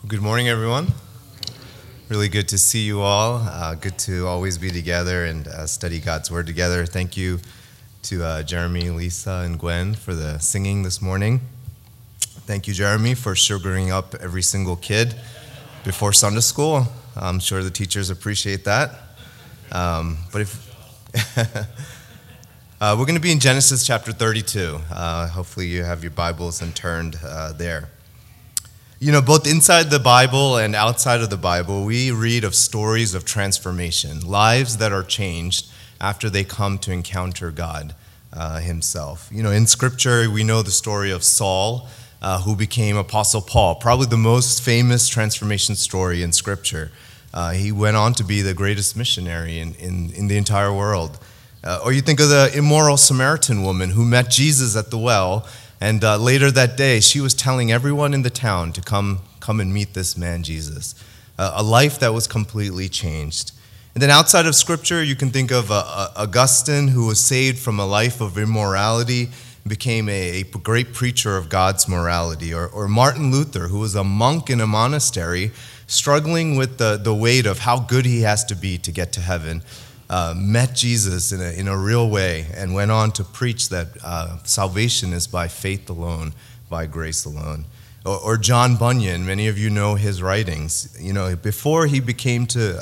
Good morning, everyone. Really good to see you all. Good to always be together and study God's Word together. Thank you to Jeremy, Lisa, and Gwen for the singing this morning. Thank you, Jeremy, for sugaring up every single kid before Sunday school. I'm sure the teachers appreciate that. We're going to be in Genesis chapter 32. Hopefully you have your Bibles and turned there. You know, both inside the Bible and outside of the Bible, we read of stories of transformation, lives that are changed after they come to encounter God himself. You know, in Scripture, we know the story of Saul, who became Apostle Paul, probably the most famous transformation story in Scripture. He went on to be the greatest missionary in the entire world. Or you think of the immoral Samaritan woman who met Jesus at the well, and later that day, she was telling everyone in the town to come and meet this man, Jesus. A life that was completely changed. And then outside of Scripture, you can think of Augustine, who was saved from a life of immorality, became a great preacher of God's morality. Or Martin Luther, who was a monk in a monastery, struggling with the weight of how good he has to be to get to heaven. Met Jesus in a real way and went on to preach that salvation is by faith alone, by grace alone. Or John Bunyan, many of you know his writings. You know, before he came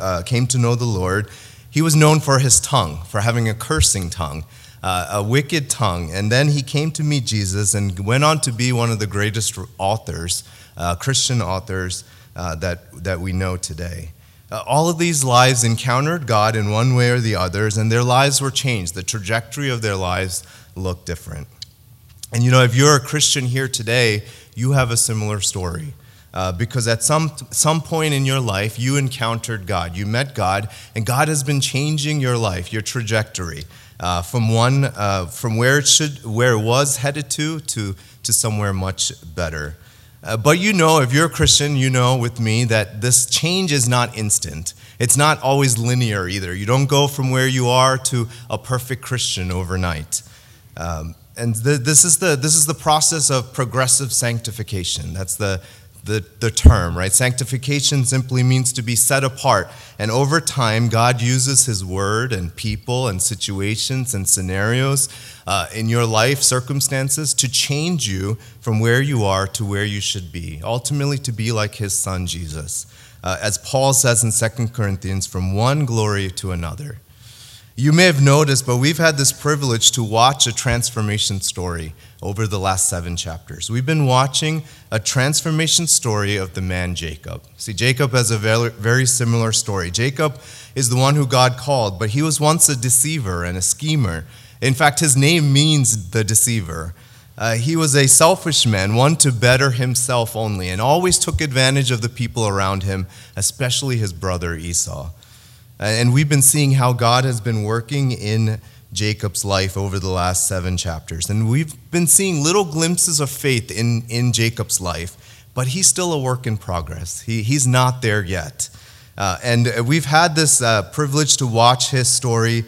to know the Lord, he was known for his tongue, for having a cursing tongue, a wicked tongue. And then he came to meet Jesus and went on to be one of the greatest authors, Christian authors that we know today. All of these lives encountered God in one way or the others, and their lives were changed. The trajectory of their lives looked different. And you know, if you're a Christian here today, you have a similar story. Because at some point in your life, you encountered God. You met God, and God has been changing your life, your trajectory, from where it was headed to somewhere much better. But you know, if you're a Christian, you know with me that this change is not instant. It's not always linear either. You don't go from where you are to a perfect Christian overnight. This is the process of progressive sanctification. That's the term, right? Sanctification simply means to be set apart. And over time, God uses his word and people and situations and scenarios in your life, circumstances, to change you from where you are to where you should be, ultimately to be like his son, Jesus. As Paul says in 2 Corinthians, from one glory to another. You may have noticed, but we've had this privilege to watch a transformation story over the last 7 chapters. We've been watching a transformation story of the man Jacob. See, Jacob has a very, very similar story. Jacob is the one who God called, but he was once a deceiver and a schemer. In fact, his name means the deceiver. He was a selfish man, one to better himself only, and always took advantage of the people around him, especially his brother Esau. And we've been seeing how God has been working in Jacob's life over the last 7 chapters. And we've been seeing little glimpses of faith in Jacob's life, but he's still a work in progress. He's not there yet. And we've had this privilege to watch his story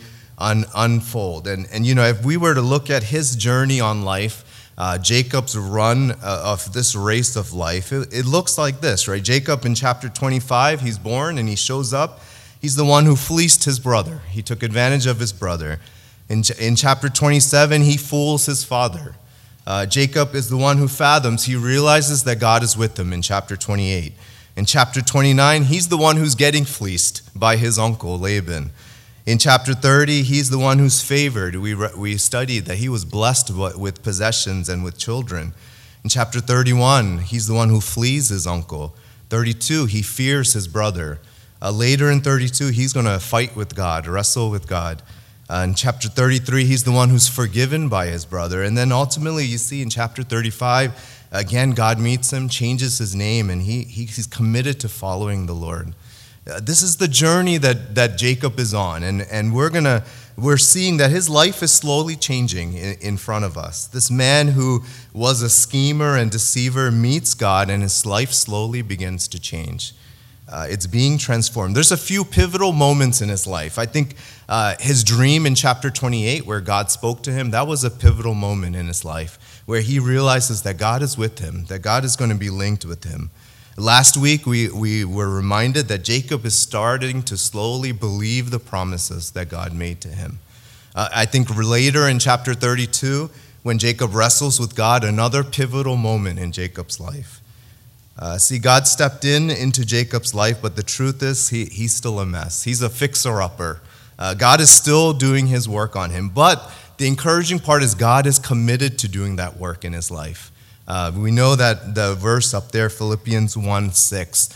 unfold. And you know, if we were to look at his journey on life, Jacob's run of this race of life, it looks like this, right? Jacob in chapter 25, he's born and he shows up. He's the one who fleeced his brother. He took advantage of his brother. In chapter 27, he fools his father. Jacob is the one who fathoms. He realizes that God is with him in chapter 28. In chapter 29, he's the one who's getting fleeced by his uncle Laban. In chapter 30, he's the one who's favored. We studied that he was blessed with possessions and with children. In chapter 31, he's the one who flees his uncle. 32, he fears his brother. Later in 32, he's going to fight with God, wrestle with God. In chapter 33, he's the one who's forgiven by his brother. And then ultimately, you see in chapter 35, again, God meets him, changes his name, and he's committed to following the Lord. This is the journey that Jacob is on, and we're seeing that his life is slowly changing in front of us. This man who was a schemer and deceiver meets God, and his life slowly begins to change. It's being transformed. There's a few pivotal moments in his life. I think his dream in chapter 28, where God spoke to him, that was a pivotal moment in his life, where he realizes that God is with him, that God is going to be linked with him. Last week, we were reminded that Jacob is starting to slowly believe the promises that God made to him. I think later in chapter 32, when Jacob wrestles with God, another pivotal moment in Jacob's life. God stepped into Jacob's life, but the truth is he's still a mess. He's a fixer-upper. God is still doing his work on him, but the encouraging part is God is committed to doing that work in his life. We know that the verse up there, Philippians 1:6,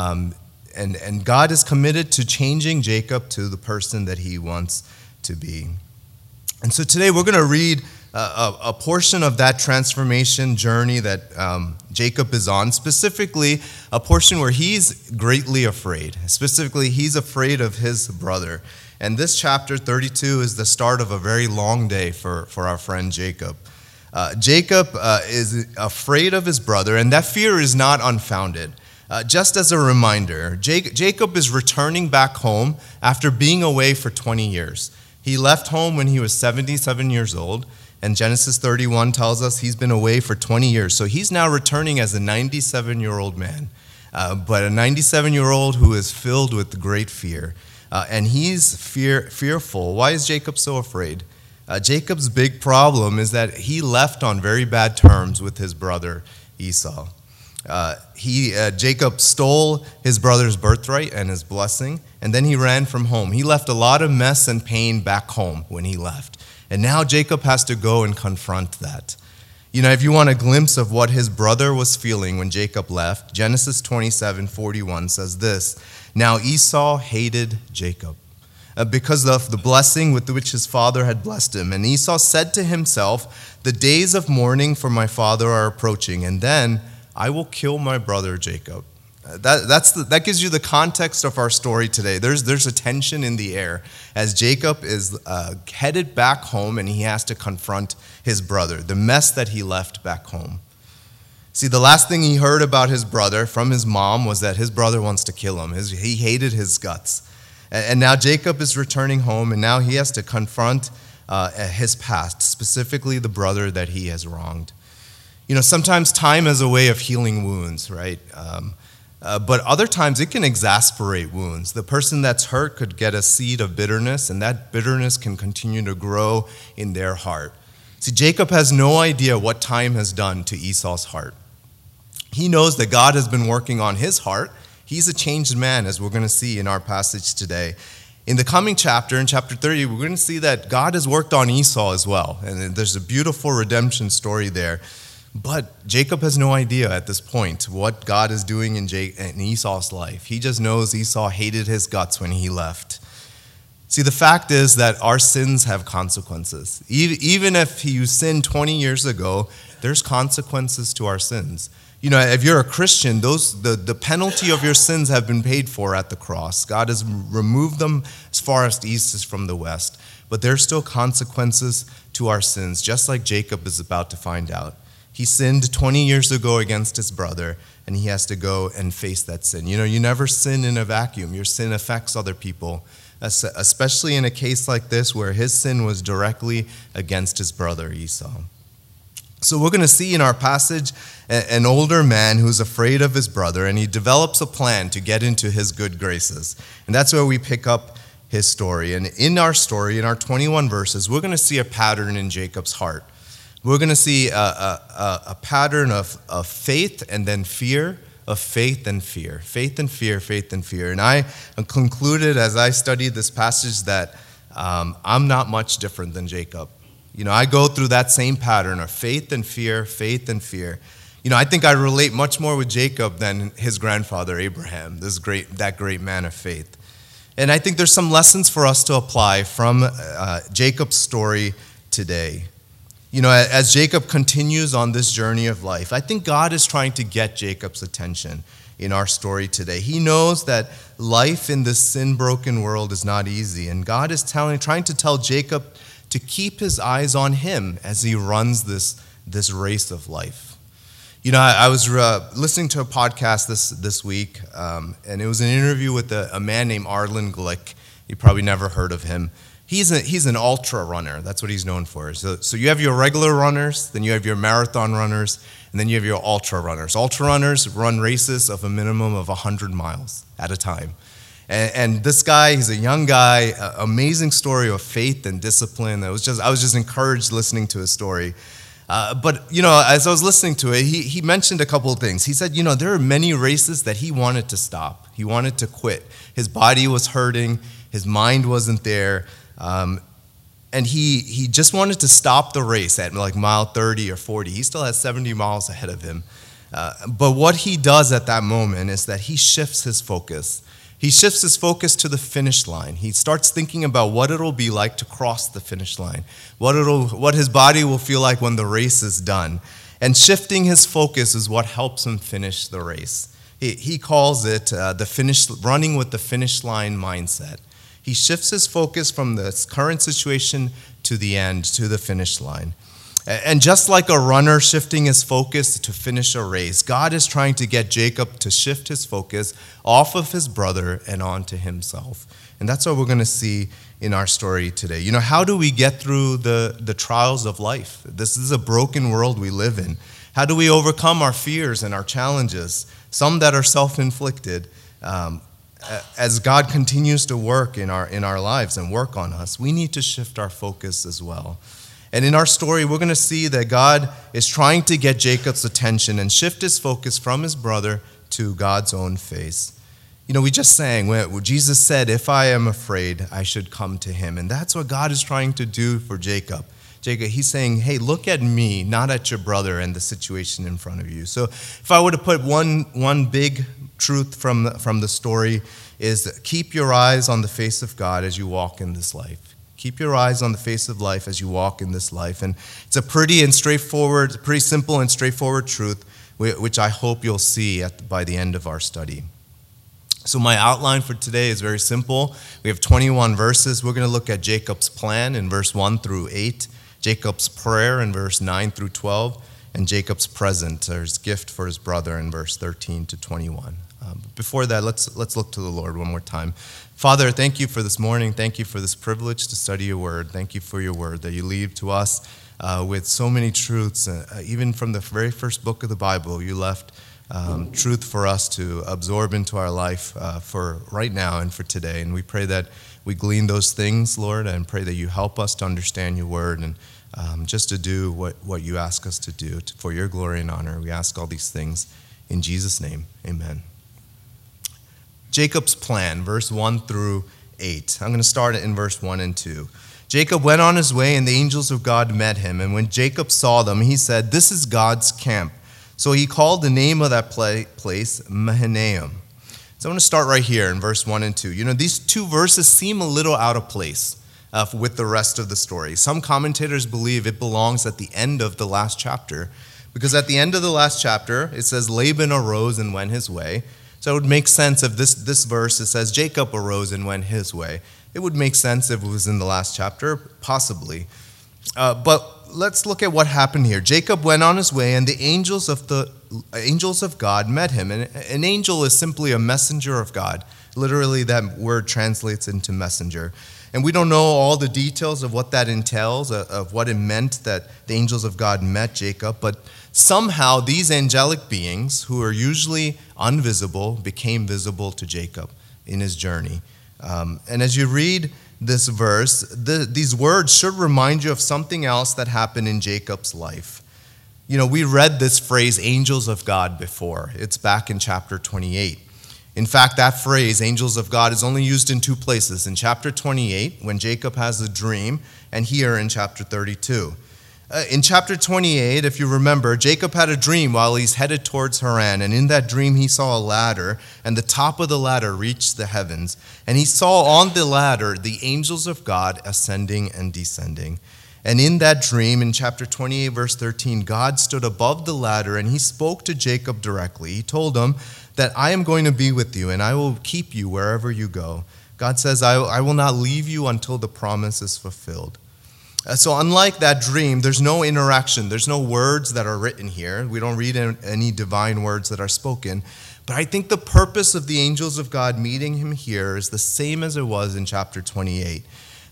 and God is committed to changing Jacob to the person that he wants to be. And so today we're going to read a portion of that transformation journey that Jacob is on, specifically a portion where he's greatly afraid. Specifically, he's afraid of his brother. And this chapter 32 is the start of a very long day for our friend Jacob. Jacob is afraid of his brother, and that fear is not unfounded. Just as a reminder, Jacob is returning back home after being away for 20 years. He left home when he was 77 years old, and Genesis 31 tells us he's been away for 20 years. So he's now returning as a 97-year-old man, but a 97-year-old who is filled with great fear. And he's fearful. Why is Jacob so afraid? Jacob's big problem is that he left on very bad terms with his brother Esau. Jacob stole his brother's birthright and his blessing, and then he ran from home. He left a lot of mess and pain back home when he left. And now Jacob has to go and confront that. If you want a glimpse of what his brother was feeling when Jacob left, Genesis 27:41 says this: "Now Esau hated Jacob because of the blessing with which his father had blessed him. And Esau said to himself, 'The days of mourning for my father are approaching, and then I will kill my brother Jacob.'" That gives you the context of our story today. There's a tension in the air as Jacob is headed back home and he has to confront his brother, the mess that he left back home. See, the last thing he heard about his brother from his mom was that his brother wants to kill him. He hated his guts. And now Jacob is returning home, and now he has to confront his past, specifically the brother that he has wronged. Sometimes time is a way of healing wounds, right? But other times it can exasperate wounds. The person that's hurt could get a seed of bitterness, and that bitterness can continue to grow in their heart. See, Jacob has no idea what time has done to Esau's heart. He knows that God has been working on his heart. He's a changed man, as we're going to see in our passage today. In the coming chapter, in chapter 30, we're going to see that God has worked on Esau as well. And there's a beautiful redemption story there. But Jacob has no idea at this point what God is doing in Esau's life. He just knows Esau hated his guts when he left. See, the fact is that our sins have consequences. Even if you sinned 20 years ago, there's consequences to our sins. If you're a Christian, the penalty of your sins have been paid for at the cross. God has removed them as far as the east is from the west. But there's still consequences to our sins, just like Jacob is about to find out. He sinned 20 years ago against his brother, and he has to go and face that sin. You never sin in a vacuum. Your sin affects other people, especially in a case like this where his sin was directly against his brother Esau. So we're going to see in our passage an older man who's afraid of his brother, and he develops a plan to get into his good graces. And that's where we pick up his story. And in our story, in our 21 verses, we're going to see a pattern in Jacob's heart. We're going to see a pattern of faith and then fear, of faith and fear, faith and fear, faith and fear. And I concluded as I studied this passage that I'm not much different than Jacob. I go through that same pattern of faith and fear, faith and fear. I think I relate much more with Jacob than his grandfather Abraham, that great man of faith. And I think there's some lessons for us to apply from Jacob's story today. As Jacob continues on this journey of life, I think God is trying to get Jacob's attention in our story today. He knows that life in this sin-broken world is not easy, and God is trying to tell Jacob to keep his eyes on him as he runs this race of life. I was listening to a podcast this week, and it was an interview with a man named Arlen Glick. You probably never heard of him. He's an ultra runner. That's what he's known for. So you have your regular runners, then you have your marathon runners, and then you have your ultra runners. Ultra runners run races of a minimum of 100 miles at a time. And this guy, he's a young guy, amazing story of faith and discipline. I was just encouraged listening to his story. But as I was listening to it, he mentioned a couple of things. He said, there are many races that he wanted to stop. He wanted to quit. His body was hurting. His mind wasn't there. And he just wanted to stop the race at like mile 30 or 40. He still has 70 miles ahead of him. But what he does at that moment is that he shifts his focus. He shifts his focus to the finish line. He starts thinking about what it'll be like to cross the finish line, what his body will feel like when the race is done. And shifting his focus is what helps him finish the race. He calls it running with the finish line mindset. He shifts his focus from the current situation to the end, to the finish line. And just like a runner shifting his focus to finish a race, God is trying to get Jacob to shift his focus off of his brother and onto himself. And that's what we're going to see in our story today. How do we get through the trials of life? This is a broken world we live in. How do we overcome our fears and our challenges, some that are self-inflicted? As God continues to work in our lives and work on us, we need to shift our focus as well. And in our story, we're going to see that God is trying to get Jacob's attention and shift his focus from his brother to God's own face. We just sang, where Jesus said, if I am afraid, I should come to him. And that's what God is trying to do for Jacob. He's saying, hey, look at me, not at your brother and the situation in front of you. So if I were to put one big truth from the story is keep your eyes on the face of God as you walk in this life. Keep your eyes on the face of life as you walk in this life. And it's a pretty simple and straightforward truth, which I hope you'll see by the end of our study. So my outline for today is very simple. We have 21 verses. We're going to look at Jacob's plan in verse 1 through 8, Jacob's prayer in verse 9 through 12, and Jacob's present, or his gift for his brother, in verse 13 to 21. But before that, let's look to the Lord one more time. Father, thank you for this morning. Thank you for this privilege to study your word. Thank you for your word that you leave to us with so many truths. Even from the very first book of the Bible, you left truth for us to absorb into our life for right now and for today. And we pray that we glean those things, Lord, and pray that you help us to understand your word and just to do what you ask us to do for your glory and honor. We ask all these things in Jesus' name. Amen. Jacob's plan, verse 1 through 8. I'm going to start it in verse 1 and 2. Jacob went on his way, and the angels of God met him. And when Jacob saw them, he said, this is God's camp. So he called the name of that place Mahanaim. So I'm going to start right here in verse 1 and 2. These two verses seem a little out of place with the rest of the story. Some commentators believe it belongs at the end of the last chapter, because at the end of the last chapter, it says Laban arose and went his way. So it would make sense if this verse, it says Jacob arose and went his way. It would make sense if it was in the last chapter, possibly. But let's look at what happened here. Jacob went on his way, and the angels of God met him. And an angel is simply a messenger of God. Literally, that word translates into messenger. And we don't know all the details of what that entails, of what it meant that the angels of God met Jacob, but somehow these angelic beings, who are usually invisible, became visible to Jacob in his journey. And as you read this verse, these words should remind you of something else that happened in Jacob's life. We read this phrase, angels of God, before. It's back in chapter 28. In fact, that phrase, angels of God, is only used in two places. In chapter 28, when Jacob has a dream, and here in chapter 32. In chapter 28, if you remember, Jacob had a dream while he's headed towards Haran, and in that dream he saw a ladder, and the top of the ladder reached the heavens. And he saw on the ladder the angels of God ascending and descending. And in that dream, in chapter 28, verse 13, God stood above the ladder, and he spoke to Jacob directly. He told him that I am going to be with you, and I will keep you wherever you go. God says, I will not leave you until the promise is fulfilled. So unlike that dream, there's no interaction. There's no words that are written here. We don't read any divine words that are spoken. But I think the purpose of the angels of God meeting him here is the same as it was in chapter 28.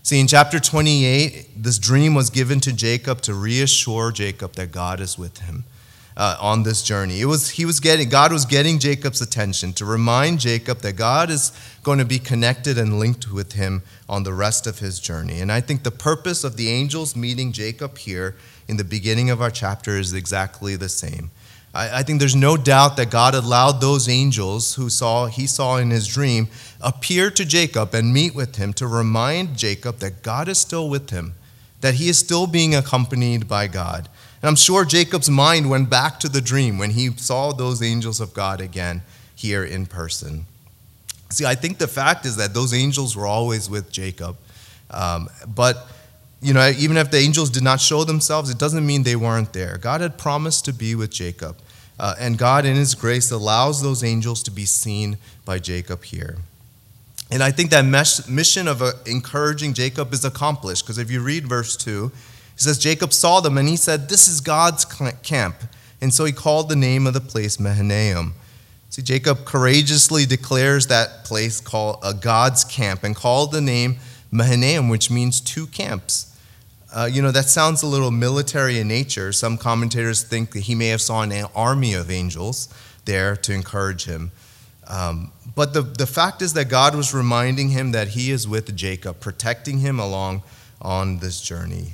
See, in chapter 28, this dream was given to Jacob to reassure Jacob that God is with him on this journey. God was getting Jacob's attention to remind Jacob that God is going to be connected and linked with him on the rest of his journey. And I think the purpose of the angels meeting Jacob here in the beginning of our chapter is exactly the same. I think there's no doubt that God allowed those angels he saw in his dream appear to Jacob and meet with him to remind Jacob that God is still with him, that he is still being accompanied by God. And I'm sure Jacob's mind went back to the dream when he saw those angels of God again here in person. See, I think the fact is that those angels were always with Jacob. But even if the angels did not show themselves, it doesn't mean they weren't there. God had promised to be with Jacob. And God, in his grace, allows those angels to be seen by Jacob here. And I think that mission of encouraging Jacob is accomplished, because if you read verse 2, it says, Jacob saw them and he said, "This is God's camp." And so he called the name of the place Mahanaim. See, Jacob courageously declares that place called God's camp and called the name Mahanaim, which means two camps. That sounds a little military in nature. Some commentators think that he may have saw an army of angels there to encourage him. But the fact is that God was reminding him that he is with Jacob, protecting him along on this journey.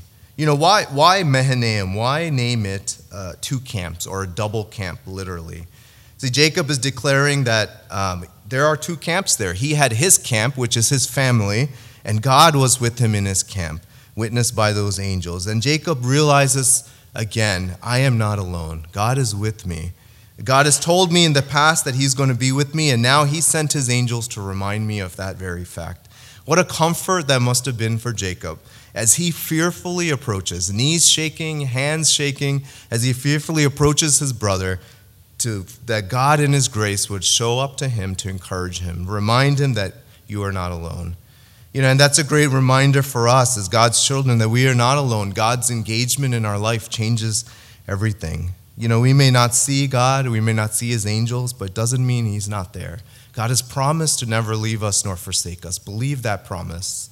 Why Mahanaim? Why name it two camps or a double camp, literally? See, Jacob is declaring that there are two camps there. He had his camp, which is his family, and God was with him in his camp, witnessed by those angels. And Jacob realizes again, I am not alone. God is with me. God has told me in the past that he's going to be with me, and now he sent his angels to remind me of that very fact. What a comfort that must have been for Jacob as he fearfully approaches, knees shaking, hands shaking, as he fearfully approaches his brother, that God in his grace would show up to him to encourage him, remind him that you are not alone. And that's a great reminder for us as God's children that we are not alone. God's engagement in our life changes everything. We may not see God, we may not see his angels, but it doesn't mean he's not there. God has promised to never leave us nor forsake us. Believe that promise.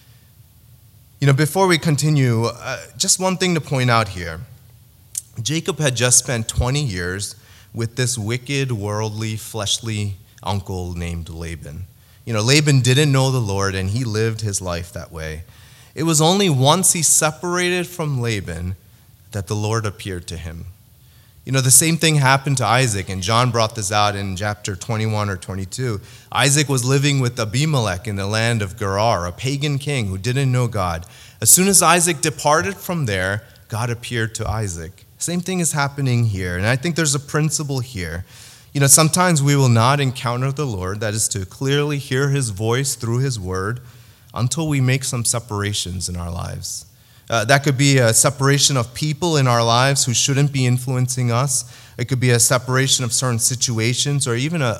Before we continue, just one thing to point out here. Jacob had just spent 20 years with this wicked, worldly, fleshly uncle named Laban. Laban didn't know the Lord, and he lived his life that way. It was only once he separated from Laban that the Lord appeared to him. The same thing happened to Isaac, and John brought this out in chapter 21 or 22. Isaac was living with Abimelech in the land of Gerar, a pagan king who didn't know God. As soon as Isaac departed from there, God appeared to Isaac. Same thing is happening here, and I think there's a principle here. Sometimes we will not encounter the Lord, that is to clearly hear his voice through his word, until we make some separations in our lives. That could be a separation of people in our lives who shouldn't be influencing us. It could be a separation of certain situations, or even a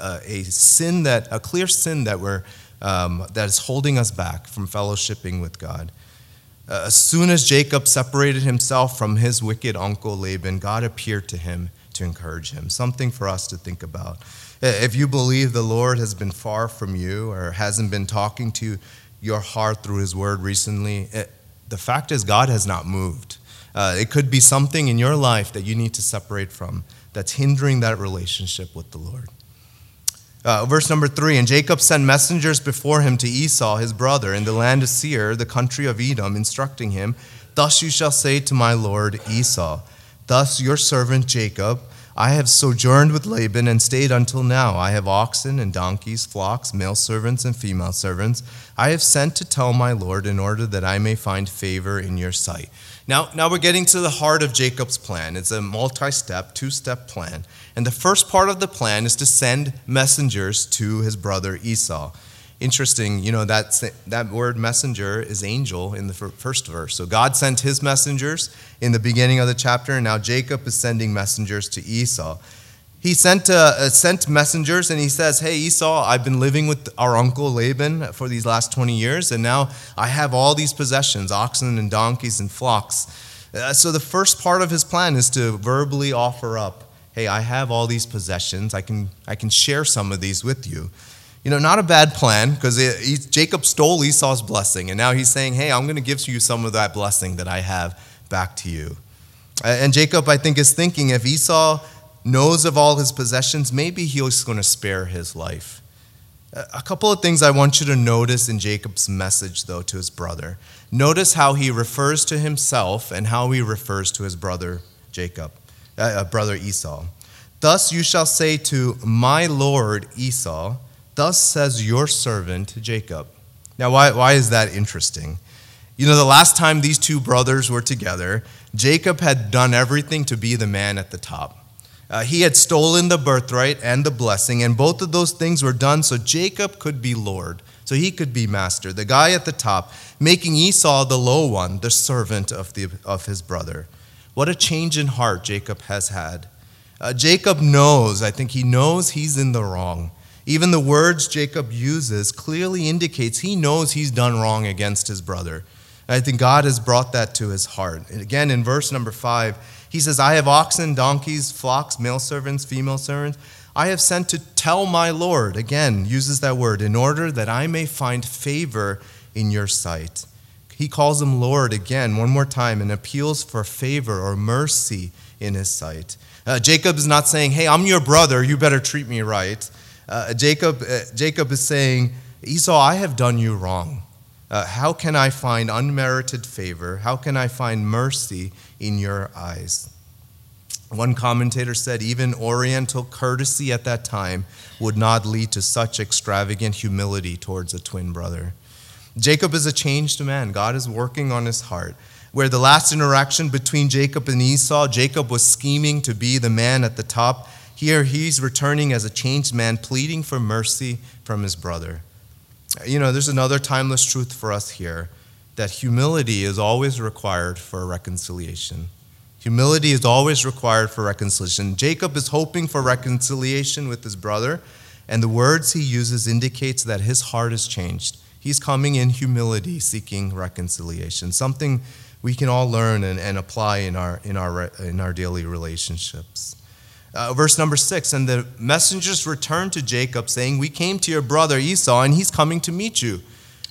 clear sin that is holding us back from fellowshipping with God. As soon as Jacob separated himself from his wicked uncle Laban, God appeared to him to encourage him. Something for us to think about. If you believe the Lord has been far from you or hasn't been talking to your heart through his word recently, the fact is God has not moved. It could be something in your life that you need to separate from that's hindering that relationship with the Lord. Verse number 3, and Jacob sent messengers before him to Esau, his brother, in the land of Seir, the country of Edom, instructing him, "Thus you shall say to my lord Esau, thus your servant Jacob, I have sojourned with Laban and stayed until now. I have oxen and donkeys, flocks, male servants and female servants. I have sent to tell my lord in order that I may find favor in your sight." Now we're getting to the heart of Jacob's plan. It's a multi-step, two-step plan. And the first part of the plan is to send messengers to his brother Esau. Interesting, that word messenger is angel in the first verse. So God sent his messengers in the beginning of the chapter, and now Jacob is sending messengers to Esau. He sent messengers, and he says, "Hey, Esau, I've been living with our uncle Laban for these last 20 years, and now I have all these possessions, oxen and donkeys and flocks." So the first part of his plan is to verbally offer up, "Hey, I have all these possessions. I can share some of these with you." Not a bad plan, because Jacob stole Esau's blessing, and now he's saying, hey, I'm going to give you some of that blessing that I have back to you. And Jacob, I think, is thinking if Esau knows of all his possessions, maybe he's going to spare his life. A couple of things I want you to notice in Jacob's message, though, to his brother. Notice how he refers to himself and how he refers to his brother brother Esau. Thus you shall say to my lord Esau, thus says your servant Jacob. Now, why is that interesting? The last time these two brothers were together, Jacob had done everything to be the man at the top. He had stolen the birthright and the blessing, and both of those things were done so Jacob could be Lord, so he could be master, the guy at the top, making Esau the low one, the servant of his brother. What a change in heart Jacob has had. Jacob knows, I think he knows he's in the wrong. Even the words Jacob uses clearly indicates he knows he's done wrong against his brother. I think God has brought that to his heart. And again, in verse number 5, he says, I have oxen, donkeys, flocks, male servants, female servants. I have sent to tell my Lord, again, uses that word, in order that I may find favor in your sight. He calls him Lord again, one more time, and appeals for favor or mercy in his sight. Jacob is not saying, hey, I'm your brother, you better treat me right. Jacob is saying, Esau, I have done you wrong. How can I find unmerited favor? How can I find mercy in your eyes? One commentator said even Oriental courtesy at that time would not lead to such extravagant humility towards a twin brother. Jacob is a changed man. God is working on his heart. Where the last interaction between Jacob and Esau, Jacob was scheming to be the man at the top. Here he's returning as a changed man, pleading for mercy from his brother. There's another timeless truth for us here, that humility is always required for reconciliation. Humility is always required for reconciliation. Jacob is hoping for reconciliation with his brother, and the words he uses indicates that his heart is changed. He's coming in humility, seeking reconciliation, something we can all learn and apply in our daily relationships. Verse number 6, and the messengers returned to Jacob, saying, we came to your brother Esau, and he's coming to meet you.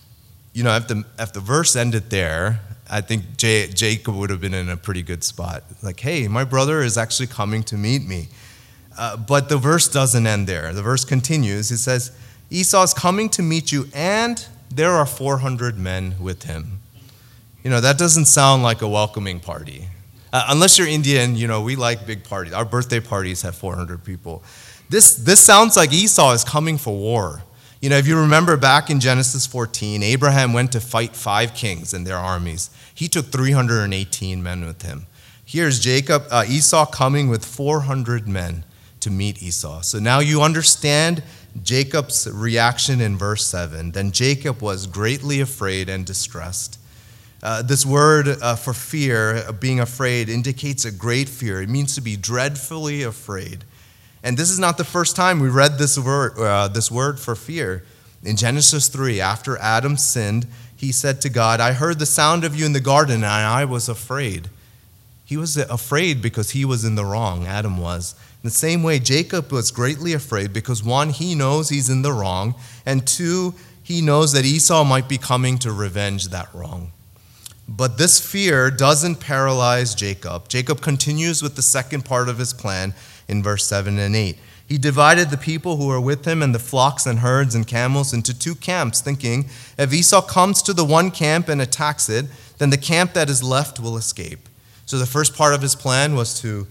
If the verse ended there, I think Jacob would have been in a pretty good spot. Like, hey, my brother is actually coming to meet me. But the verse doesn't end there. The verse continues. It says, Esau is coming to meet you, and there are 400 men with him. That doesn't sound like a welcoming party. Unless you're Indian, we like big parties. Our birthday parties have 400 people. This sounds like Esau is coming for war. If you remember back in Genesis 14, Abraham went to fight 5 kings and their armies. He took 318 men with him. Here's Esau coming with 400 men to meet Esau. So now you understand Jacob's reaction in verse 7. Then Jacob was greatly afraid and distressed. This word for fear, being afraid, indicates a great fear. It means to be dreadfully afraid. And this is not the first time we read this word for fear. In Genesis 3, after Adam sinned, he said to God, I heard the sound of you in the garden, and I was afraid. He was afraid because he was in the wrong, Adam was. In the same way, Jacob was greatly afraid because, 1, he knows he's in the wrong, and 2, he knows that Esau might be coming to revenge that wrong. But this fear doesn't paralyze Jacob. Jacob continues with the second part of his plan in verse 7 and 8. He divided the people who were with him and the flocks and herds and camels into 2 camps, thinking, if Esau comes to the one camp and attacks it, then the camp that is left will escape. So the first part of his plan was to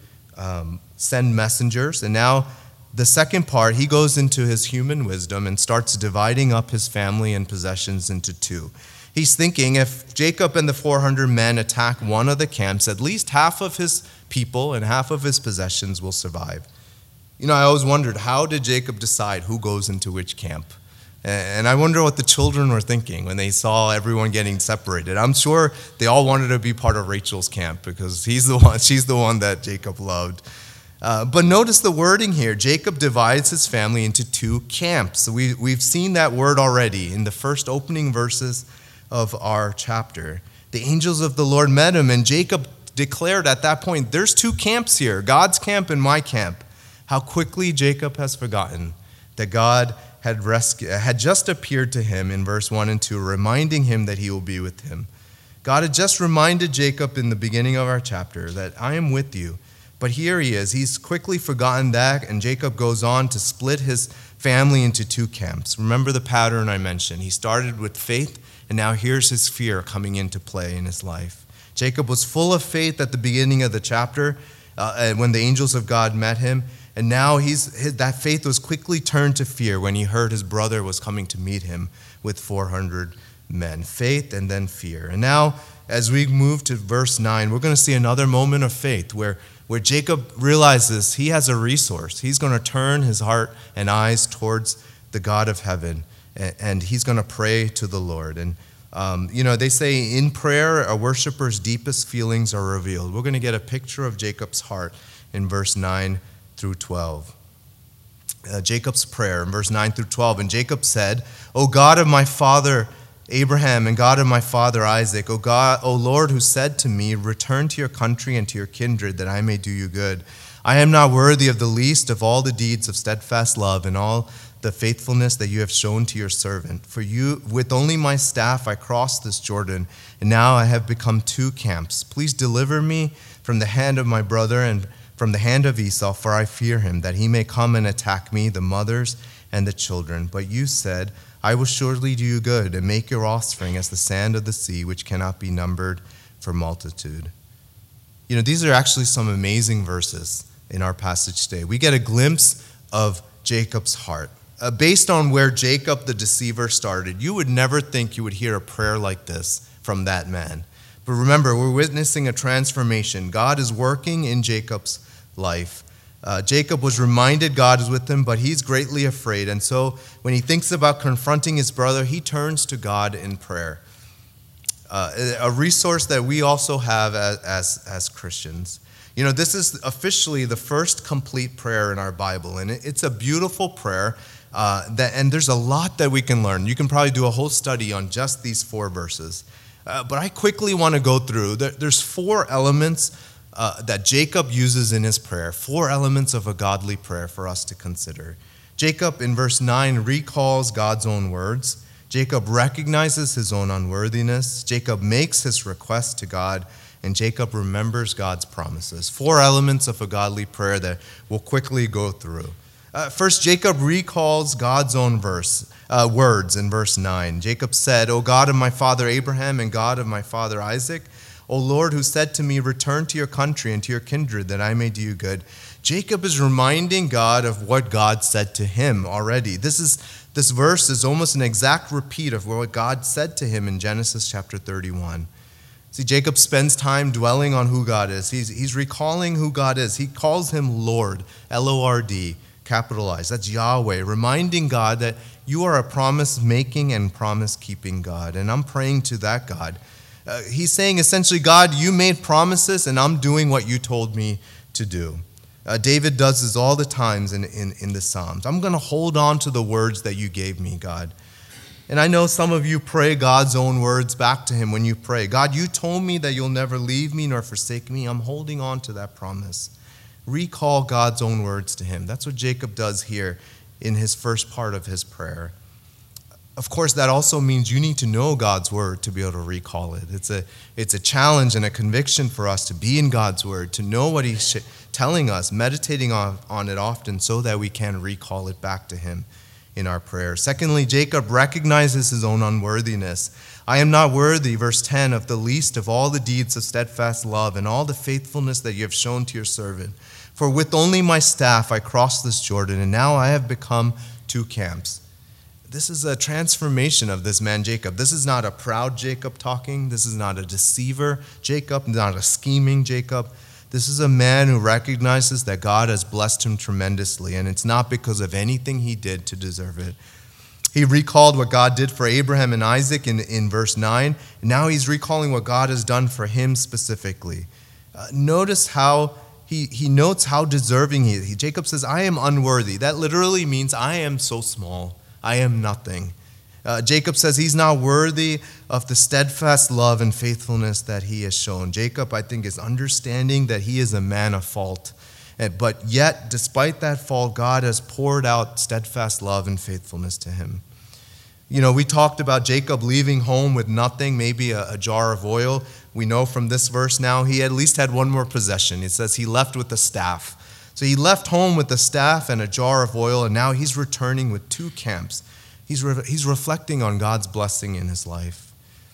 send messengers, and now the second part, he goes into his human wisdom and starts dividing up his family and possessions into 2. He's thinking if Jacob and the 400 men attack one of the camps, at least half of his people and half of his possessions will survive. I always wondered, how did Jacob decide who goes into which camp? And I wonder what the children were thinking when they saw everyone getting separated. I'm sure they all wanted to be part of Rachel's camp because she's the one that Jacob loved. But notice the wording here. Jacob divides his family into 2 camps. We've seen that word already in the first opening verses of our chapter. The angels of the Lord met him, and Jacob declared at that point, there's 2 camps here, God's camp and my camp. How quickly Jacob has forgotten that God had just appeared to him in verse 1 and 2, reminding him that he will be with him. God had just reminded Jacob in the beginning of our chapter that I am with you. But here he is. He's quickly forgotten that, and Jacob goes on to split his family into two camps. Remember the pattern I mentioned. He started with faith, and now here's his fear coming into play in his life. Jacob was full of faith at the beginning of the chapter when the angels of God met him, and now that faith was quickly turned to fear when he heard his brother was coming to meet him with 400 men. Faith and then fear. And now, as we move to verse 9, we're going to see another moment of faith where Jacob realizes he has a resource. He's going to turn his heart and eyes towards the God of heaven, and he's going to pray to the Lord. And, they say in prayer, a worshiper's deepest feelings are revealed. We're going to get a picture of Jacob's heart in verse 9 through 12. Jacob's prayer in verse 9 through 12. And Jacob said, O God of my father Abraham and God of my father Isaac, O God, O Lord, who said to me, return to your country and to your kindred, that I may do you good. I am not worthy of the least of all the deeds of steadfast love and all the faithfulness that you have shown to your servant. For you, with only my staff, I crossed this Jordan, and now I have become two camps. Please deliver me from the hand of my brother and from the hand of Esau, for I fear him, that he may come and attack me, the mothers and the children. But you said, I will surely do you good and make your offspring as the sand of the sea, which cannot be numbered for multitude. These are actually some amazing verses in our passage today. We get a glimpse of Jacob's heart. Based on where Jacob the deceiver started, you would never think you would hear a prayer like this from that man. But remember, we're witnessing a transformation. God is working in Jacob's life. Jacob was reminded God is with him, but he's greatly afraid. And so when he thinks about confronting his brother, he turns to God in prayer. A resource that we also have as Christians. This is officially the first complete prayer in our Bible, and it's a beautiful prayer. And there's a lot that we can learn. You can probably do a whole study on just these 4 verses. But I quickly want to go through. There's 4 elements that Jacob uses in his prayer, 4 elements of a godly prayer for us to consider. Jacob, in verse 9, recalls God's own words. Jacob recognizes his own unworthiness. Jacob makes his request to God, and Jacob remembers God's promises. 4 elements of a godly prayer that we'll quickly go through. First, Jacob recalls God's own words in verse 9. Jacob said, O God of my father Abraham and God of my father Isaac, O Lord, who said to me, return to your country and to your kindred, that I may do you good. Jacob is reminding God of what God said to him already. This verse is almost an exact repeat of what God said to him in Genesis chapter 31. See, Jacob spends time dwelling on who God is. He's recalling who God is. He calls him Lord, L-O-R-D, capitalized. That's Yahweh, reminding God that you are a promise-making and promise-keeping God. And I'm praying to that God. He's saying essentially, God, you made promises and I'm doing what you told me to do. David does this all the times in the Psalms. I'm going to hold on to the words that you gave me, God. And I know some of you pray God's own words back to him when you pray. God, you told me that you'll never leave me nor forsake me. I'm holding on to that promise. Recall God's own words to him. That's what Jacob does here in his first part of his prayer. Of course, that also means you need to know God's word to be able to recall it. It's a challenge and a conviction for us to be in God's word, to know what he's telling us, meditating on it often so that we can recall it back to him in our prayer. Secondly, Jacob recognizes his own unworthiness. I am not worthy, verse 10, of the least of all the deeds of steadfast love and all the faithfulness that you have shown to your servant. For with only my staff I crossed this Jordan, and now I have become two camps. This is a transformation of this man Jacob. This is not a proud Jacob talking. This is not a deceiver Jacob, not a scheming Jacob. This is a man who recognizes that God has blessed him tremendously, and it's not because of anything he did to deserve it. He recalled what God did for Abraham and Isaac in verse 9, and now he's recalling what God has done for him specifically. Notice how he notes how deserving he is. Jacob says, I am unworthy. That literally means I am so small. I am nothing. Jacob says he's not worthy of the steadfast love and faithfulness that he has shown. Jacob, I think, is understanding that he is a man of fault. But yet, despite that fall, God has poured out steadfast love and faithfulness to him. We talked about Jacob leaving home with nothing, maybe a jar of oil. We know from this verse now he at least had one more possession. It says he left with the staff. So he left home with the staff and a jar of oil, and now he's returning with 2 camps. He's reflecting on God's blessing in his life.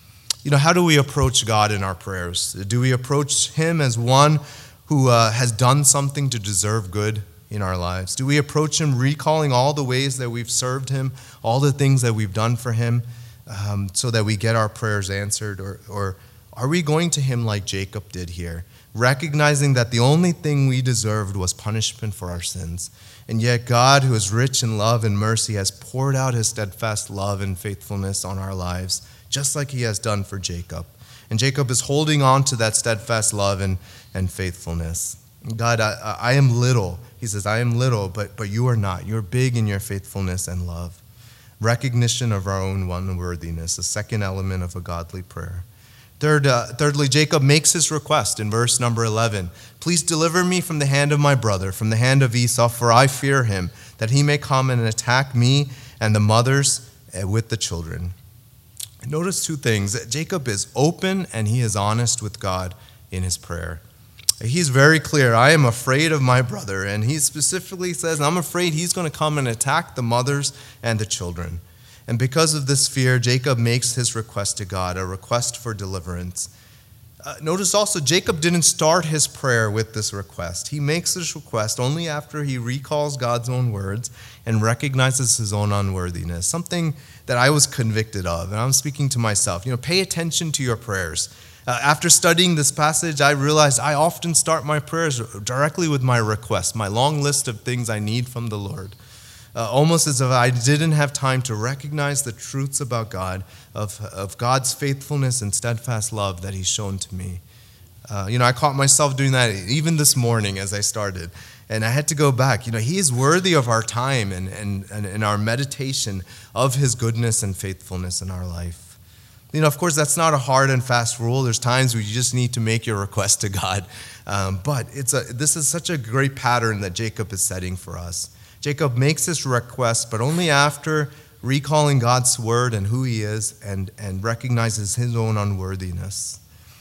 How do we approach God in our prayers? Do we approach him as one who has done something to deserve good in our lives? Do we approach him recalling all the ways that we've served him, all the things that we've done for him, so that we get our prayers answered? Or are we going to him like Jacob did here, recognizing that the only thing we deserved was punishment for our sins? And yet God, who is rich in love and mercy, has poured out his steadfast love and faithfulness on our lives, just like he has done for Jacob. And Jacob is holding on to that steadfast love and faithfulness. God, I am little. He says, I am little, but you are not. You're big in your faithfulness and love. Recognition of our own unworthiness, a second element of a godly prayer. Thirdly, Jacob makes his request in verse number 11. Please deliver me from the hand of my brother, from the hand of Esau, for I fear him, that he may come and attack me and the mothers with the children. Notice 2 things. Jacob is open and he is honest with God in his prayer. He's very clear, I am afraid of my brother. And he specifically says, I'm afraid he's going to come and attack the mothers and the children. And because of this fear, Jacob makes his request to God, a request for deliverance. Notice also, Jacob didn't start his prayer with this request. He makes this request only after he recalls God's own words and recognizes his own unworthiness, something that I was convicted of. And I'm speaking to myself. Pay attention to your prayers. After studying this passage, I realized I often start my prayers directly with my request, my long list of things I need from the Lord. Almost as if I didn't have time to recognize the truths about God, of God's faithfulness and steadfast love that he's shown to me. I caught myself doing that even this morning as I started. And I had to go back. He is worthy of our time and our meditation of his goodness and faithfulness in our life. Of course, that's not a hard and fast rule. There's times where you just need to make your request to God. But this is such a great pattern that Jacob is setting for us. Jacob makes this request, but only after recalling God's word and who he is and recognizes his own unworthiness.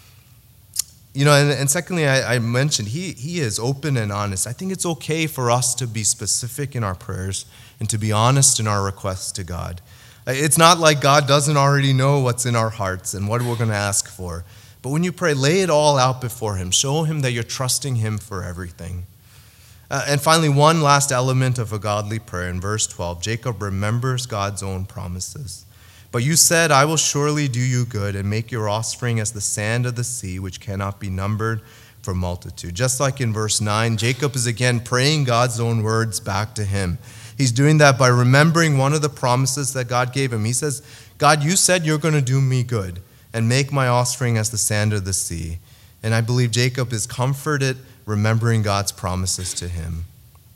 And secondly, I mentioned he is open and honest. I think it's okay for us to be specific in our prayers and to be honest in our requests to God. It's not like God doesn't already know what's in our hearts and what we're going to ask for. But when you pray, lay it all out before him. Show him that you're trusting him for everything. And finally, one last element of a godly prayer in verse 12. Jacob remembers God's own promises. But you said, I will surely do you good and make your offspring as the sand of the sea, which cannot be numbered for multitude. Just like in verse 9, Jacob is again praying God's own words back to him. He's doing that by remembering one of the promises that God gave him. He says, God, you said you're going to do me good and make my offspring as the sand of the sea. And I believe Jacob is comforted remembering God's promises to him.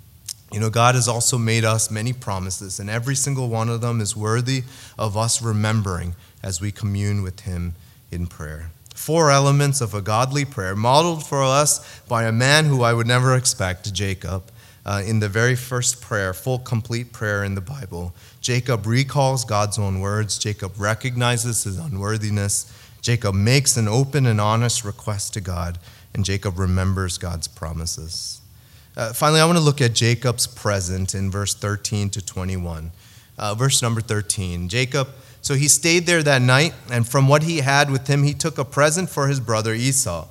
God has also made us many promises, and every single one of them is worthy of us remembering as we commune with him in prayer. 4 elements of a godly prayer modeled for us by a man who I would never expect, Jacob. In the very first prayer, full, complete prayer in the Bible, Jacob recalls God's own words. Jacob recognizes his unworthiness. Jacob makes an open and honest request to God, and Jacob remembers God's promises. Finally, I want to look at Jacob's present in verse 13 to 21. Verse number 13, Jacob, so he stayed there that night, and from what he had with him, he took a present for his brother Esau.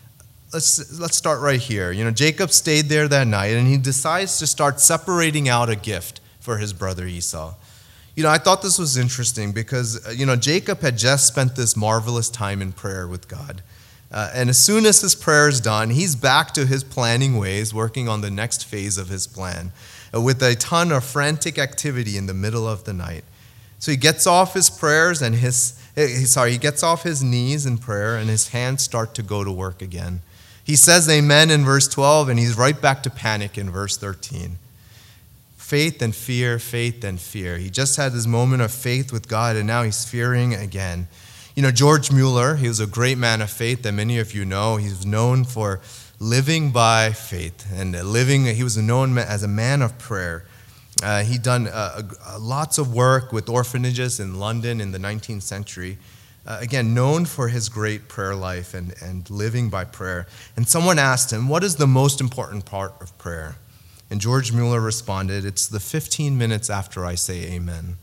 Let's start right here. Jacob stayed there that night, and he decides to start separating out a gift for his brother Esau. I thought this was interesting because, Jacob had just spent this marvelous time in prayer with God. And as soon as his prayer is done, he's back to his planning ways, working on the next phase of his plan, with a ton of frantic activity in the middle of the night. So he gets off his prayers and he gets off his knees in prayer, and his hands start to go to work again. He says amen in verse 12, and he's right back to panic in verse 13. Faith and fear, faith and fear. He just had his moment of faith with God, and now he's fearing again. George Mueller, he was a great man of faith that many of you know. He's known for living by faith and he was known as a man of prayer. He'd done lots of work with orphanages in London in the 19th century. Again, known for his great prayer life and living by prayer. And someone asked him, what is the most important part of prayer? And George Mueller responded, it's the 15 minutes after I say amen.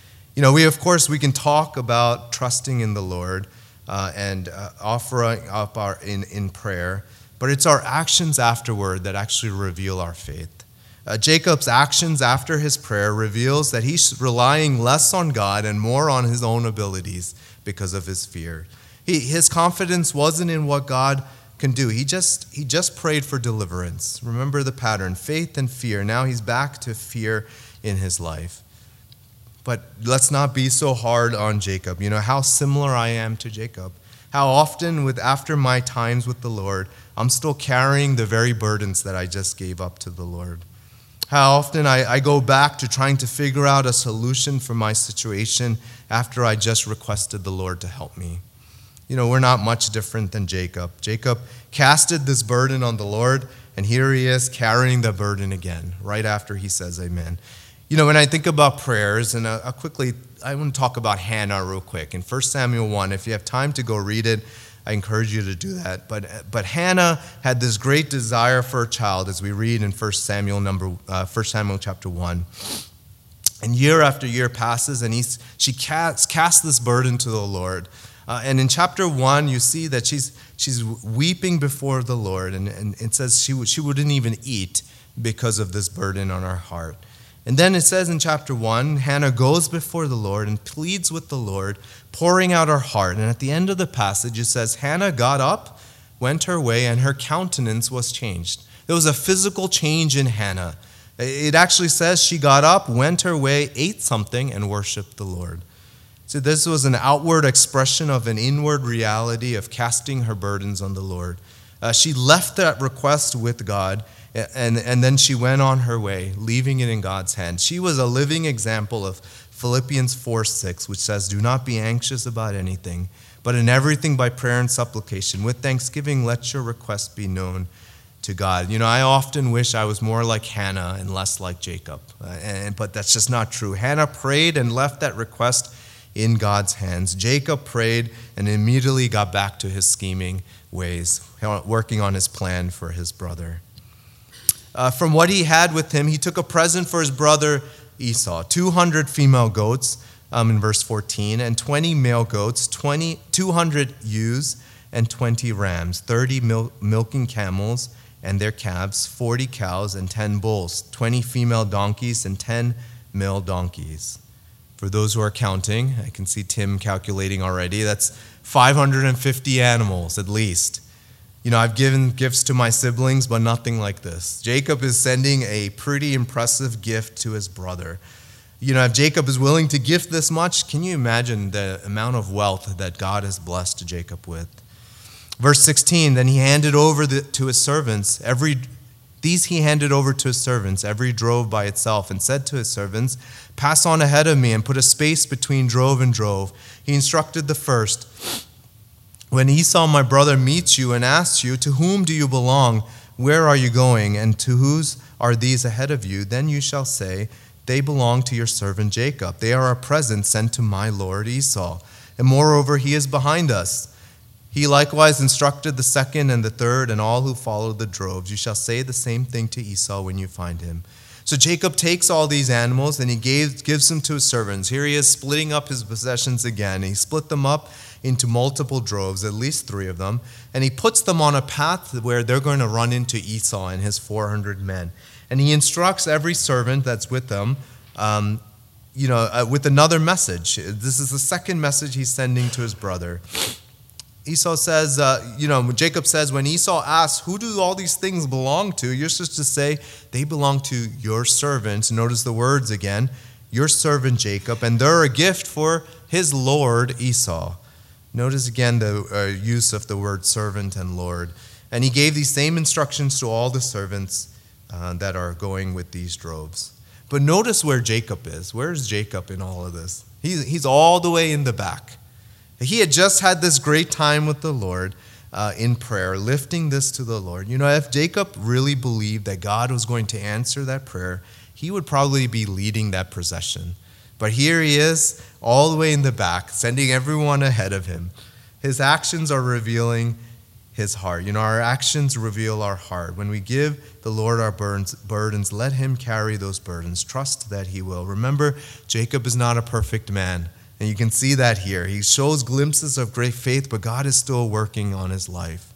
We can talk about trusting in the Lord and offering up in prayer, but it's our actions afterward that actually reveal our faith. Jacob's actions after his prayer reveals that he's relying less on God and more on his own abilities because of his fear. His confidence wasn't in what God can do. He just prayed for deliverance. Remember the pattern, faith and fear. Now he's back to fear in his life. But let's not be so hard on Jacob. How similar I am to Jacob. How often after my times with the Lord, I'm still carrying the very burdens that I just gave up to the Lord. How often I go back to trying to figure out a solution for my situation after I just requested the Lord to help me. We're not much different than Jacob. Jacob casted this burden on the Lord, and here he is carrying the burden again, right after he says amen. When I think about prayers, and I want to talk about Hannah real quick. In 1 Samuel 1, if you have time to go read it, I encourage you to do that. But Hannah had this great desire for a child, as we read in 1 Samuel chapter 1. And year after year passes, and she casts this burden to the Lord. And in chapter 1, you see that she's weeping before the Lord, and it says she wouldn't even eat because of this burden on her heart. And then it says in chapter 1, Hannah goes before the Lord and pleads with the Lord, pouring out her heart. And at the end of the passage, it says, Hannah got up, went her way, and her countenance was changed. There was a physical change in Hannah. It actually says she got up, went her way, ate something, and worshiped the Lord. So this was an outward expression of an inward reality of casting her burdens on the Lord. She left that request with God, and then she went on her way, leaving it in God's hands. She was a living example of Philippians 4:6, which says, do not be anxious about anything, but in everything by prayer and supplication, with thanksgiving, let your requests be known to God. I often wish I was more like Hannah and less like Jacob, but that's just not true. Hannah prayed and left that request in God's hands. Jacob prayed and immediately got back to his scheming ways, working on his plan for his brother. From what he had with him, he took a present for his brother Esau, 200 female goats in verse 14, and 20 male goats, 200 ewes, and 20 rams, 30 milking camels and their calves, 40 cows, and 10 bulls, 20 female donkeys, and 10 male donkeys. For those who are counting, I can see Tim calculating already, that's 550 animals at least. I've given gifts to my siblings, but nothing like this. Jacob is sending a pretty impressive gift to his brother. If Jacob is willing to gift this much, can you imagine the amount of wealth that God has blessed Jacob with? Verse 16, then he handed over to his servants, every drove by itself, and said to his servants, pass on ahead of me and put a space between drove and drove. He instructed the first, when Esau, my brother, meets you and asks you, to whom do you belong? Where are you going? And to whose are these ahead of you? Then you shall say, they belong to your servant Jacob. They are a present sent to my lord Esau. And moreover, he is behind us. He likewise instructed the second and the third and all who followed the droves. You shall say the same thing to Esau when you find him. So Jacob takes all these animals and he gives them to his servants. Here he is splitting up his possessions again. He split them up into multiple droves, at least 3 of them, and he puts them on a path where they're going to run into Esau and his 400 men. And he instructs every servant that's with them, with another message. This is the second message he's sending to his brother. Esau says, Jacob says, when Esau asks, who do all these things belong to? You're supposed to say, they belong to your servant. Notice the words again, your servant Jacob, and they're a gift for his lord Esau. Notice again the use of the word servant and lord. And he gave these same instructions to all the servants that are going with these droves. But notice where Jacob is. Where is Jacob in all of this? He's all the way in the back. He had just had this great time with the Lord. in prayer, lifting this to the Lord. You know, if Jacob really believed that God was going to answer that prayer, he would probably be leading that procession. But here he is, all the way in the back, sending everyone ahead of him. His actions are revealing his heart. You know, our actions reveal our heart. When we give the Lord our burdens, let him carry those burdens. Trust that he will. Remember, Jacob is not a perfect man. And you can see that here. He shows glimpses of great faith, but God is still working on his life.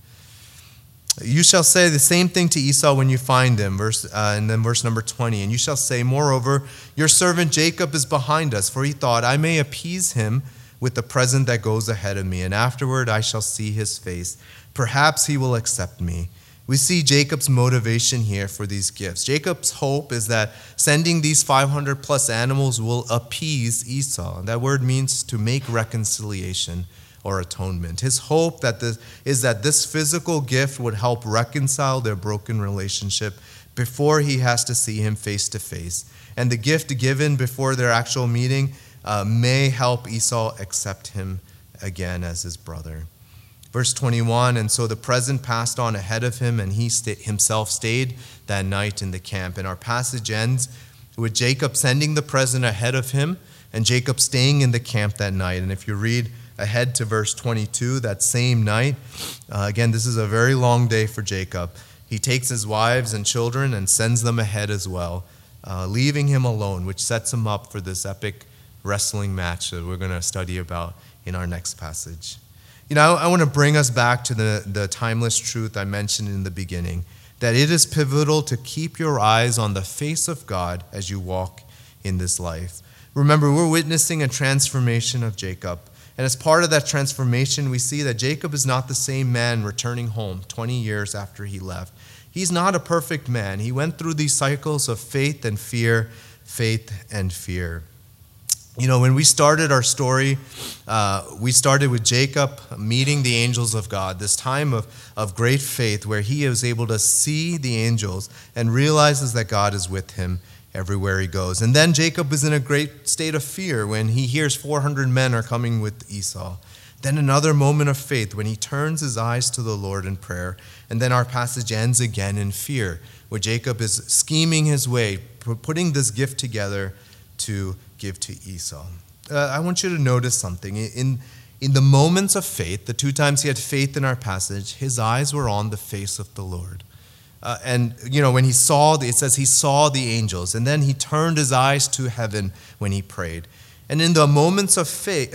You shall say the same thing to Esau when you find him. And then verse number 20. And you shall say, moreover, your servant Jacob is behind us, for he thought, I may appease him with the present that goes ahead of me, and afterward I shall see his face. Perhaps he will accept me. We see Jacob's motivation here for these gifts. Jacob's hope is that sending these 500 plus animals will appease Esau. That word means to make reconciliation or atonement. His hope is that this physical gift would help reconcile their broken relationship before he has to see him face to face. And the gift given before their actual meeting may help Esau accept him again as his brother. Verse 21, and so the present passed on ahead of him, and he himself stayed that night in the camp. And our passage ends with Jacob sending the present ahead of him, and Jacob staying in the camp that night. And if you read ahead to verse 22, that same night, again, this is a very long day for Jacob. He takes his wives and children and sends them ahead as well, leaving him alone, which sets him up for this epic wrestling match that we're going to study about in our next passage. You know, I want to bring us back to the timeless truth I mentioned in the beginning, that it is pivotal to keep your eyes on the face of God as you walk in this life. Remember, we're witnessing a transformation of Jacob. And as part of that transformation, we see that Jacob is not the same man returning home 20 years after he left. He's not a perfect man. He went through these cycles of faith and fear, faith and fear. You know, when we started our story, we started with Jacob meeting the angels of God, this time of great faith where he is able to see the angels and realizes that God is with him everywhere he goes. And then Jacob is in a great state of fear when he hears 400 men are coming with Esau. Then another moment of faith when he turns his eyes to the Lord in prayer. And then our passage ends again in fear, where Jacob is scheming his way, putting this gift together to give to Esau. I want you to notice something. In the moments of faith, the two times he had faith in our passage, his eyes were on the face of the Lord. And, you know, when he saw, it says he saw the angels, and then he turned his eyes to heaven when he prayed. And in the moments of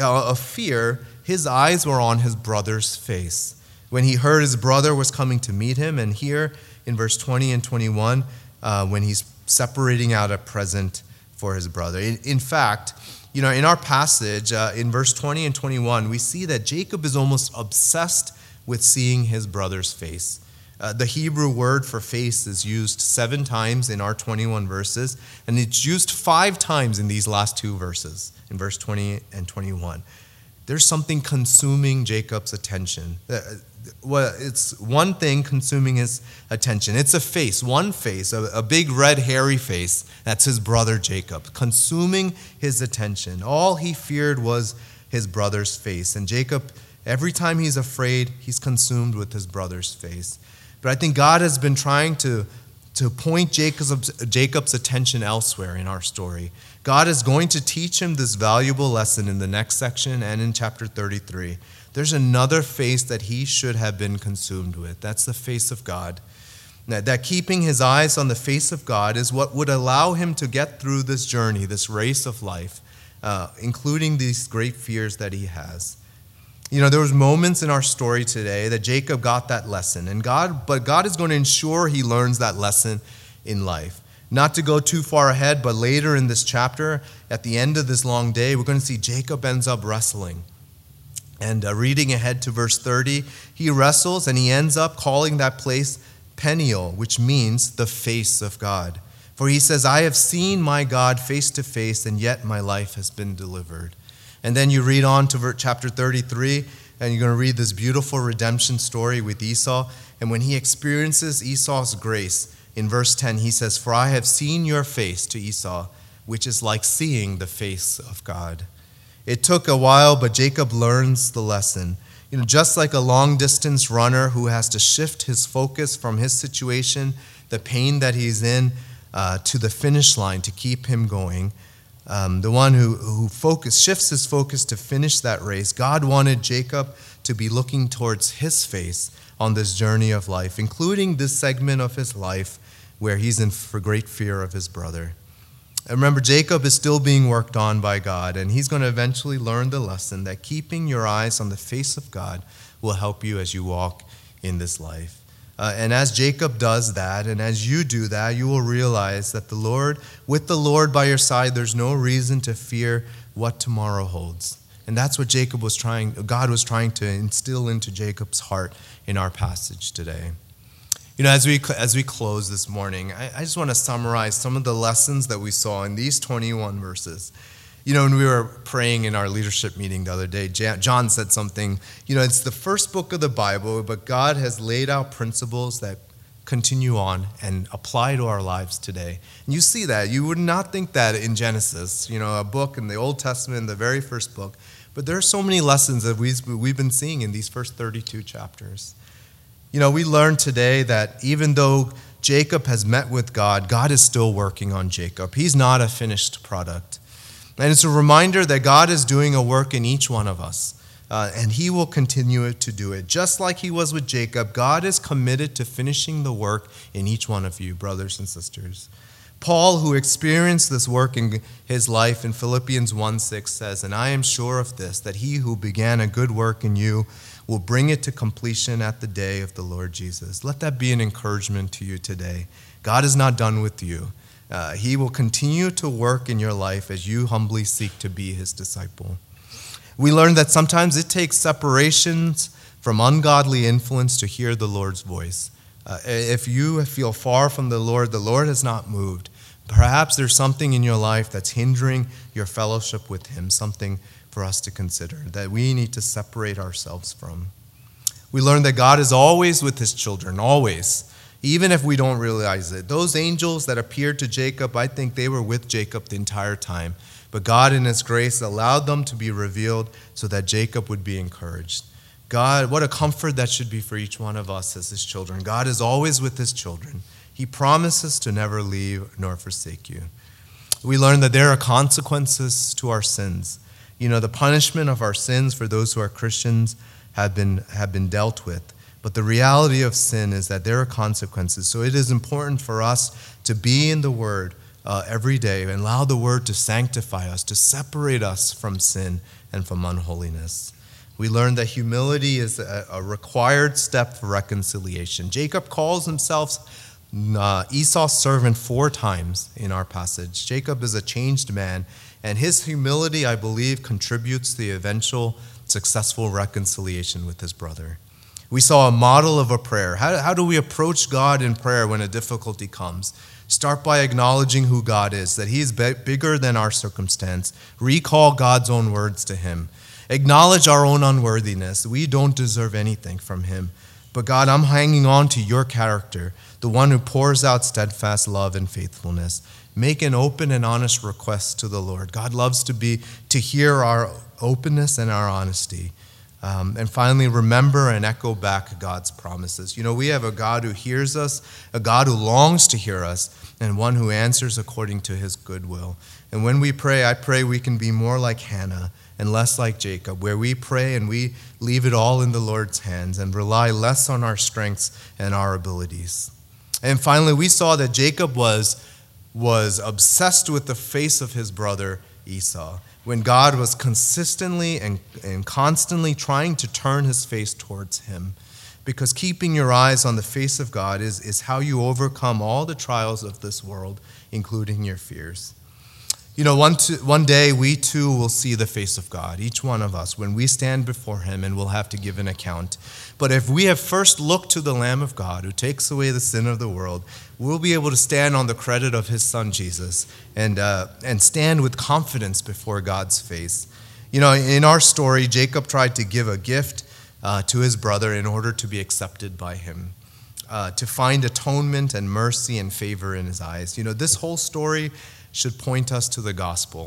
fear, his eyes were on his brother's face. When he heard his brother was coming to meet him, and here in verse 20 and 21, when he's separating out a present for his brother. In fact, you know, in our passage, in verse 20 and 21, we see that Jacob is almost obsessed with seeing his brother's face. The Hebrew word for face is used 7 times in our 21 verses, and it's used 5 times in these last 2 verses, in verse 20 and 21. There's something consuming Jacob's attention. It's one thing consuming his attention. It's a face, one face, a big red hairy face. That's his brother Jacob, consuming his attention. All he feared was his brother's face. And Jacob, every time he's afraid, he's consumed with his brother's face. But I think God has been trying to point Jacob's attention elsewhere in our story. God is going to teach him this valuable lesson in the next section and in chapter 33. There's another face that he should have been consumed with. That's the face of God. That keeping his eyes on the face of God is what would allow him to get through this journey, this race of life, including these great fears that he has. You know, there was moments in our story today that Jacob got that lesson, but God is going to ensure he learns that lesson in life. Not to go too far ahead, but later in this chapter, at the end of this long day, we're going to see Jacob ends up wrestling. And reading ahead to verse 30, he wrestles and he ends up calling that place Peniel, which means the face of God. For he says, I have seen my God face to face, and yet my life has been delivered. And then you read on to chapter 33, and you're going to read this beautiful redemption story with Esau. And when he experiences Esau's grace, in verse 10, he says, for I have seen your face to Esau, which is like seeing the face of God. It took a while, but Jacob learns the lesson. Just like a long-distance runner who has to shift his focus from his situation, the pain that he's in, to the finish line to keep him going, the one who shifts his focus to finish that race, God wanted Jacob to be looking towards his face on this journey of life, including this segment of his life where he's in for great fear of his brother. And remember, Jacob is still being worked on by God, and he's going to eventually learn the lesson that keeping your eyes on the face of God will help you as you walk in this life. And as Jacob does that, and as you do that, you will realize that with the Lord by your side, there's no reason to fear what tomorrow holds. And that's what God was trying to instill into Jacob's heart in our passage today. As we close this morning, I just want to summarize some of the lessons that we saw in these 21 verses. When we were praying in our leadership meeting the other day, John said something, it's the first book of the Bible, but God has laid out principles that continue on and apply to our lives today. And you see that. You would not think that in Genesis, a book in the Old Testament, the very first book. But there are so many lessons that we've been seeing in these first 32 chapters. We learned today that even though Jacob has met with God, God is still working on Jacob. He's not a finished product. And it's a reminder that God is doing a work in each one of us, and he will continue to do it. Just like he was with Jacob, God is committed to finishing the work in each one of you, brothers and sisters. Paul, who experienced this work in his life in Philippians 1:6 says, "And I am sure of this, that he who began a good work in you will bring it to completion at the day of the Lord Jesus." Let that be an encouragement to you today. God is not done with you. He will continue to work in your life as you humbly seek to be his disciple. We learned that sometimes it takes separations from ungodly influence to hear the Lord's voice. If you feel far from the Lord has not moved. Perhaps there's something in your life that's hindering your fellowship with him, something for us to consider that we need to separate ourselves from. We learned that God is always with his children, always, even if we don't realize it. Those angels that appeared to Jacob, I think they were with Jacob the entire time. But God in his grace allowed them to be revealed so that Jacob would be encouraged. God, what a comfort that should be for each one of us as his children. God is always with his children. He promises to never leave nor forsake you. We learned that there are consequences to our sins. The punishment of our sins for those who are Christians have been dealt with. But the reality of sin is that there are consequences. So it is important for us to be in the Word every day and allow the Word to sanctify us, to separate us from sin and from unholiness. We learned that humility is a required step for reconciliation. Jacob calls himself Esau's servant 4 times in our passage. Jacob is a changed man, and his humility, I believe, contributes to the eventual successful reconciliation with his brother. We saw a model of a prayer. How do we approach God in prayer when a difficulty comes? Start by acknowledging who God is, that he is bigger than our circumstance. Recall God's own words to him. Acknowledge our own unworthiness. We don't deserve anything from him. But God, I'm hanging on to your character, the one who pours out steadfast love and faithfulness. Make an open and honest request to the Lord. God loves to hear our openness and our honesty. And finally, remember and echo back God's promises. We have a God who hears us, a God who longs to hear us, and one who answers according to his good will. And when we pray, I pray we can be more like Hannah and less like Jacob, where we pray and we leave it all in the Lord's hands and rely less on our strengths and our abilities. And finally, we saw that Jacob was obsessed with the face of his brother Esau, when God was consistently and constantly trying to turn his face towards him. Because keeping your eyes on the face of God is how you overcome all the trials of this world, including your fears. One day we too will see the face of God, each one of us, when we stand before him and we'll have to give an account. But if we have first looked to the Lamb of God who takes away the sin of the world, we'll be able to stand on the credit of his son Jesus and stand with confidence before God's face. In our story, Jacob tried to give a gift to his brother in order to be accepted by him, to find atonement and mercy and favor in his eyes. This whole story should point us to the gospel.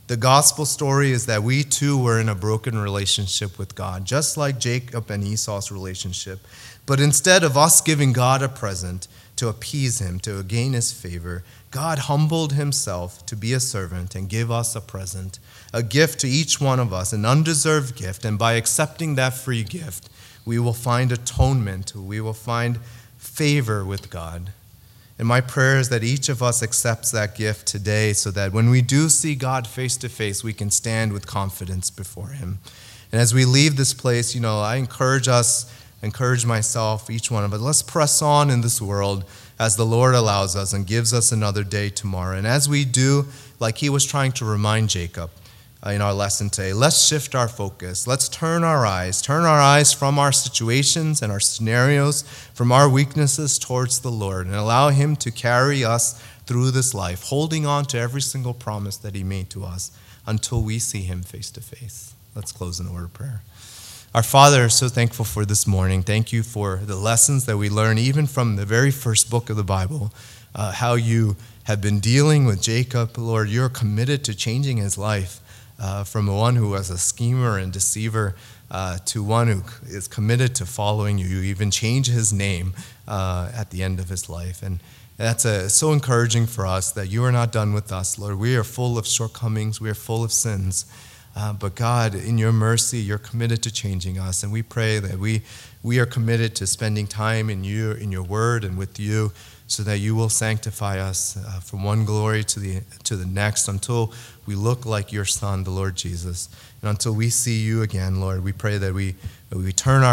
The gospel story is that we too were in a broken relationship with God, just like Jacob and Esau's relationship. But instead of us giving God a present to appease him, to gain his favor, God humbled himself to be a servant and give us a present, a gift to each one of us, an undeserved gift. And by accepting that free gift, we will find atonement. We will find favor with God. And my prayer is that each of us accepts that gift today so that when we do see God face to face, we can stand with confidence before him. And as we leave this place, I encourage us, encourage myself, each one of us, let's press on in this world as the Lord allows us and gives us another day tomorrow. And as we do, like he was trying to remind Jacob in our lesson today, let's shift our focus. Let's turn our eyes from our situations and our scenarios, from our weaknesses towards the Lord, and allow him to carry us through this life, holding on to every single promise that he made to us until we see him face to face. Let's close in a word of prayer. Our Father, so thankful for this morning. Thank you for the lessons that we learn even from the very first book of the Bible, how you have been dealing with Jacob. Lord, you're committed to changing his life. From one who was a schemer and deceiver to one who is committed to following you. You even change his name at the end of his life. And that's so encouraging for us that you are not done with us, Lord. We are full of shortcomings. We are full of sins. But God, in your mercy, you're committed to changing us. And we pray that we are committed to spending time in you, in your word and with you, so that you will sanctify us from one glory to the next until we look like your Son, the Lord Jesus. And until we see you again, Lord, we pray that we turn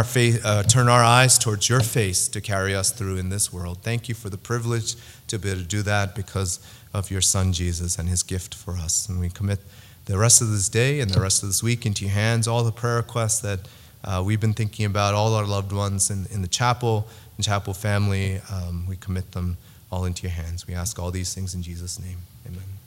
our eyes towards your face to carry us through in this world. Thank you for the privilege to be able to do that because of your Son, Jesus, and his gift for us. And we commit the rest of this day and the rest of this week into your hands, all the prayer requests that we've been thinking about, all our loved ones in the chapel family, we commit them all into your hands. We ask all these things in Jesus' name. Amen.